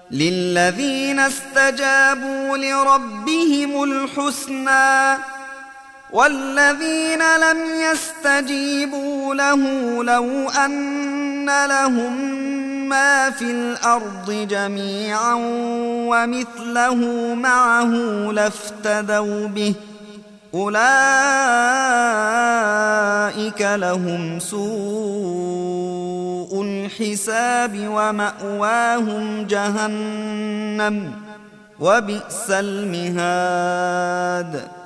للذين استجابوا لربهم الحسنى والذين لم يستجيبوا له لو أن لهم ما في الأرض جميعا ومثله معه لافتدوا به أولئك لهم سوء الحساب ومأواهم جهنم وبئس المهاد